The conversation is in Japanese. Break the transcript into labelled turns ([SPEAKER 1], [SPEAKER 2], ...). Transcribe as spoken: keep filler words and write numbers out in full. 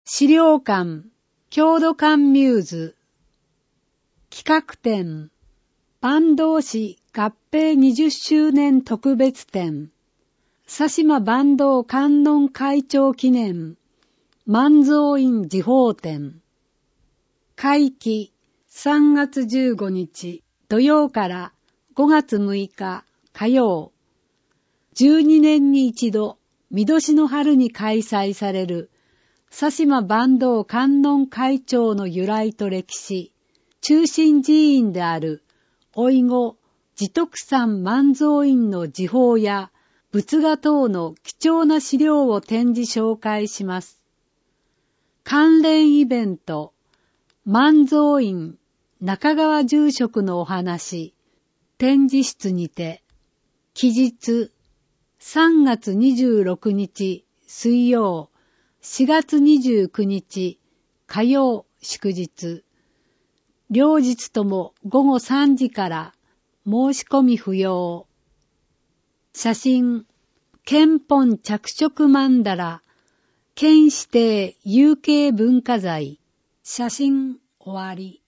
[SPEAKER 1] 資料館、郷土館ミューズ、企画展、坂東市合併にじゅっしゅうねん特別展、佐島坂東観音会長記念、万蔵院時報展、会期さんがつじゅうごにち土曜からごがつむいか火曜、じゅうにねんに一度、見年の春に開催される佐島坂東観音会長の由来と歴史、中心寺院であるおいご慈徳山万蔵院の時報や仏画等の貴重な資料を展示紹介します。関連イベント、万蔵院中川住職のお話、展示室にて、期日さんがつにじゅうろくにち水曜、しがつにじゅうくにち火曜祝日、両日ともごごさんじから申し込み不要。写真、県本着色曼荼羅、県指定有形文化財、写真終わり。